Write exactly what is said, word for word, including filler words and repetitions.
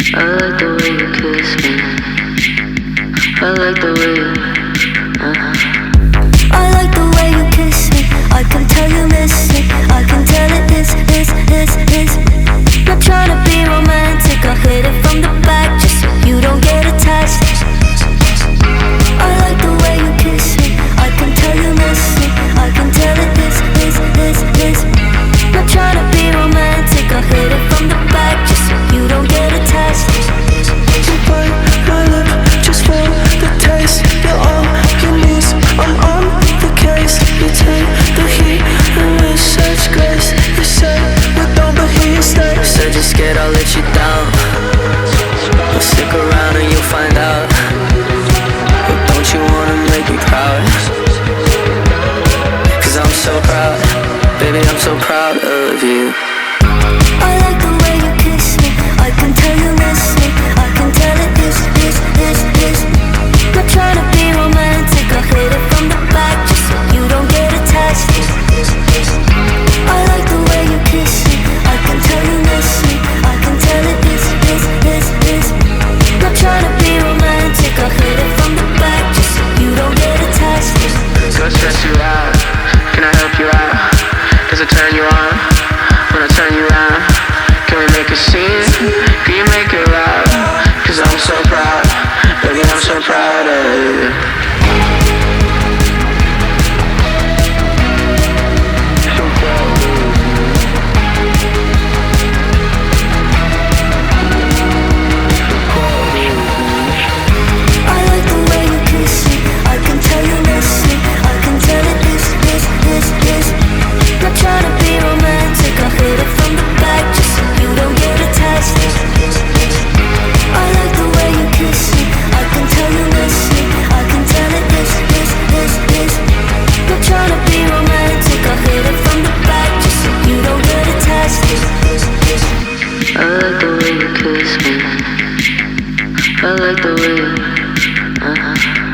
I like the way you kiss me. I like the way you, uh-huh. I like the way you kiss me. I can tell you miss it. I can tell it is, is, is, is. Not trying to be romantic. I'll hit it from the back just so you don't get attached. I like the way you kiss me. I can tell you miss it. I can tell it is, is, is, is. Not trying to be romantic. I'll hit it from the back just so you don't get attached. You bite my lip just for the taste. You're on your knees, I'm on the case. You take the heat and with such grace. You say we're done but here you stay. Said you're scared I'll let you down. Well, stick around and you'll find out. But don't you wanna make me proud? Cause I'm so proud, baby, I'm so proud of you. I like the way you kiss me. I can tell you miss me. I can tell it is, is, is, is. Not trying to be romantic. I'll hit it from the back just so you don't get attached. I like the way you kiss me. I can tell you miss me. I can tell it is, is, is, is. Not trying to be romantic. I'll hit it from the back just so you don't get attached. Do I stress you out? Can I help you out? Does it turn you on? When I turn you around, can we make a scene? Can you make it loud? Cause I'm so proud, baby, I'm so proud of you. I like the way you, uh-huh.